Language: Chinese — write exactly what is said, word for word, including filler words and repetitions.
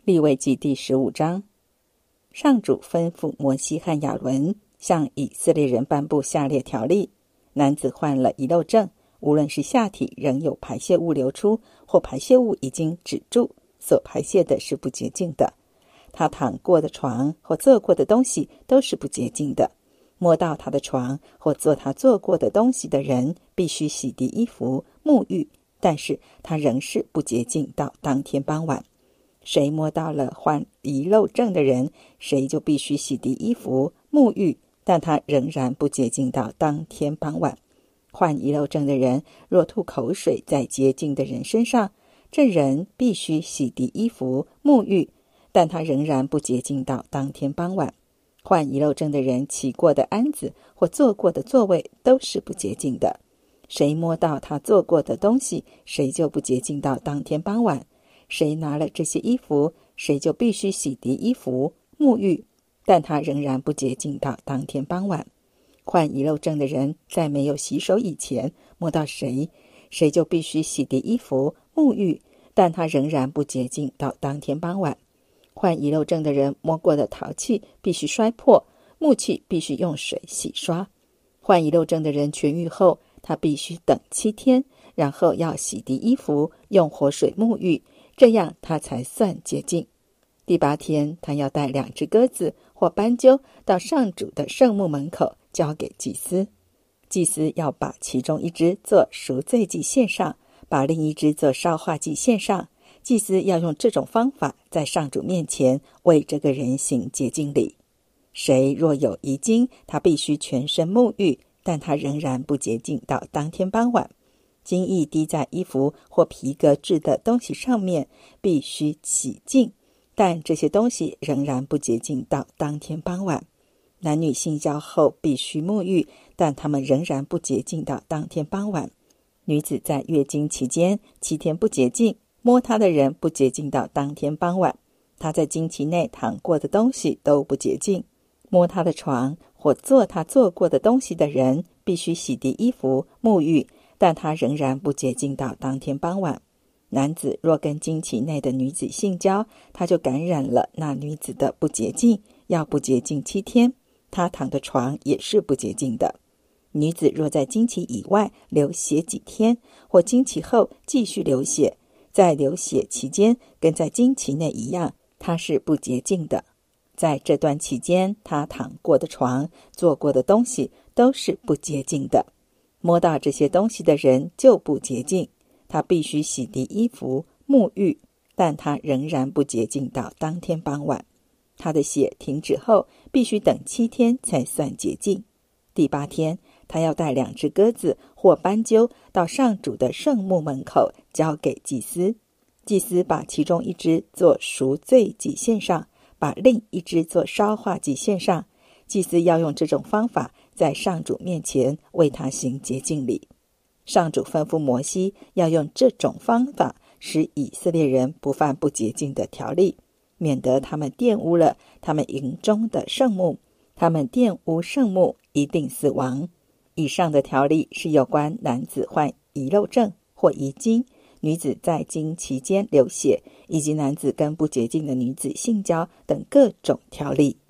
利未记第十五章，上主吩咐摩西和亚伦向以色列人颁布下列条例：男子患了遗漏症，无论是下体仍有排泄物流出，或排泄物已经止住，所排泄的是不洁净的。他躺过的床或坐过的东西都是不洁净的。摸到他的床或坐他坐过的东西的人，必须洗涤衣服、沐浴，但是他仍是不洁净到当天傍晚。谁摸到了患遗漏症的人，谁就必须洗涤衣服、沐浴，但他仍然不洁净到当天傍晚。患遗漏症的人若吐口水在洁净的人身上，这人必须洗涤衣服、沐浴，但他仍然不洁净到当天傍晚。患遗漏症的人骑过的鞍子或坐过的座位都是不洁净的。谁摸到他坐过的东西，谁就不洁净到当天傍晚。谁拿了这些衣服，谁就必须洗涤衣服、沐浴，但他仍然不洁净到当天傍晚。患遗漏症的人在没有洗手以前摸到谁，谁就必须洗涤衣服、沐浴，但他仍然不洁净到当天傍晚。患遗漏症的人摸过的陶器必须摔破，木器必须用水洗刷。患遗漏症的人痊愈后，他必须等七天，然后要洗涤衣服，用活水沐浴，这样他才算洁净。第八天，他要带两只鸽子或斑鸠到上主的圣幕门口，交给祭司。祭司要把其中一只做赎罪祭献上，把另一只做烧化祭献上。祭司要用这种方法在上主面前为这个人行洁净礼。谁若有遗精，他必须全身沐浴，但他仍然不洁净到当天傍晚。精液滴在衣服或皮革制的东西上面，必须洗净，但这些东西仍然不洁净到当天傍晚。男女性交后必须沐浴，但他们仍然不洁净到当天傍晚。女子在月经期间七天不洁净，摸她的人不洁净到当天傍晚。她在经期内躺过的东西都不洁净。摸她的床或坐她坐过的东西的人，必须洗涤衣服、沐浴，但他仍然不洁净到当天傍晚。男子若跟经期内的女子性交，他就感染了那女子的不洁净，要不洁净七天，他躺的床也是不洁净的。女子若在经期以外流血几天，或经期后继续流血，在流血期间跟在经期内一样，她是不洁净的。在这段期间，她躺过的床、坐过的东西都是不洁净的。摸到这些东西的人就不洁净，他必须洗涤衣服、沐浴，但他仍然不洁净到当天傍晚。他的血停止后，必须等七天才算洁净。第八天，他要带两只鸽子或斑鸠到上主的圣幕门口，交给祭司。祭司把其中一只做赎罪祭献上，把另一只做烧化祭献上。祭司要用这种方法在上主面前为他行洁净礼。上主吩咐摩西要用这种方法使以色列人不犯不洁净的条例，免得他们玷污了他们营中的圣幕。他们玷污圣幕，一定死亡。以上的条例是有关男子患遗漏症或遗精，女子在经期间流血，以及男子跟不洁净的女子性交等各种条例。